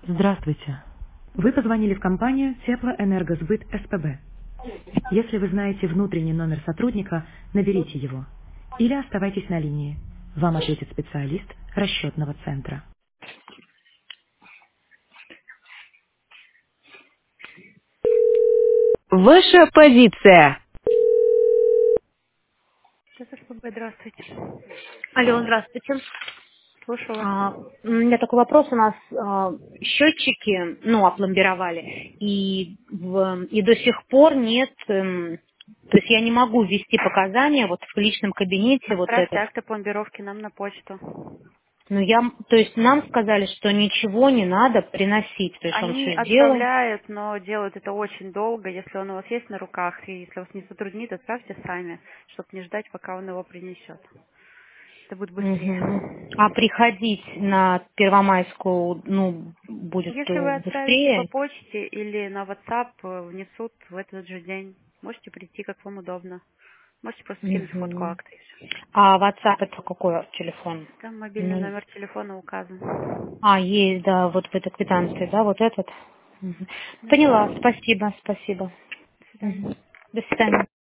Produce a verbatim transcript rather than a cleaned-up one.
Здравствуйте. Вы позвонили в компанию Теплоэнергосбыт СПБ. Если вы знаете внутренний номер сотрудника, наберите его. Или оставайтесь на линии. Вам ответит специалист расчетного центра. Ваша позиция. СПБ, здравствуйте. Алло, здравствуйте. Слушаю вас. А, у меня такой вопрос. У нас а, счетчики, ну, опломбировали, и, в- и до сих пор нет, эм, то есть я не могу ввести показания вот в личном кабинете вот Отправьте этот. акты пломбировки нам на почту. Но я, м- то есть нам сказали, что ничего не надо приносить, то есть он Они все сделал. отправляют, но делают это очень долго. Если он у вас есть на руках, и если вас не затруднит, отправьте сами, чтобы не ждать, пока он его принесет. Это будет Мгм. быстрее. А приходить на Первомайскую, ну, будет Если э, вы отправите по быстрее? почте или на WhatsApp, э, внесут в этот же день. Можете прийти, как вам удобно. Можете просто скинуть фотку Мгм. акта и все. А WhatsApp это какой телефон? Там мобильный Ну, номер телефона указан. а, есть, да, вот в этой квитанции, да, вот этот. Мгм. Да. Поняла, спасибо, спасибо. До свидания. Мгм. До свидания.